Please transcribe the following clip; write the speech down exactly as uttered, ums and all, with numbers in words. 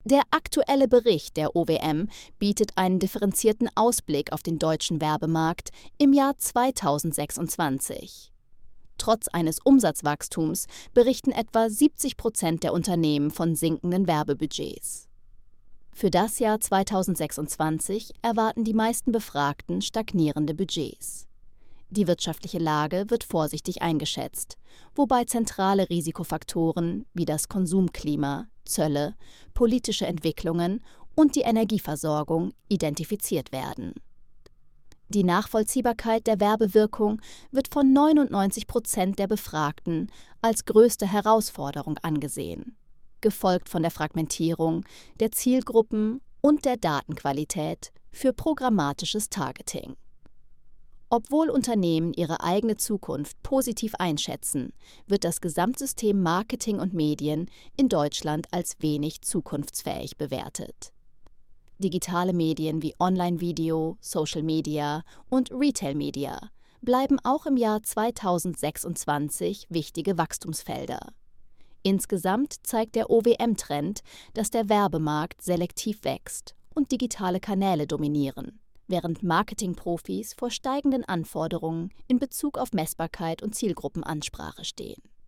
Der aktuelle Bericht der O W M bietet einen differenzierten Ausblick auf den deutschen Werbemarkt im Jahr zweitausendsechsundzwanzig. Trotz eines Umsatzwachstums berichten etwa siebzig Prozent der Unternehmen von sinkenden Werbebudgets. Für das Jahr zweitausendsechsundzwanzig erwarten die meisten Befragten stagnierende Budgets. Die wirtschaftliche Lage wird vorsichtig eingeschätzt, wobei zentrale Risikofaktoren wie das Konsumklima, Zölle, politische Entwicklungen und die Energieversorgung identifiziert werden. Die Nachvollziehbarkeit der Werbewirkung wird von neunundneunzig Prozent der Befragten als größte Herausforderung angesehen, gefolgt von der Fragmentierung der Zielgruppen und der Datenqualität für programmatisches Targeting. Obwohl Unternehmen ihre eigene Zukunft positiv einschätzen, wird das Gesamtsystem Marketing und Medien in Deutschland als wenig zukunftsfähig bewertet. Digitale Medien wie Online-Video, Social Media und Retail-Media bleiben auch im Jahr zweitausendsechsundzwanzig wichtige Wachstumsfelder. Insgesamt zeigt der O W M-Trend, dass der Werbemarkt selektiv wächst und digitale Kanäle dominieren, während Marketingprofis vor steigenden Anforderungen in Bezug auf Messbarkeit und Zielgruppenansprache stehen.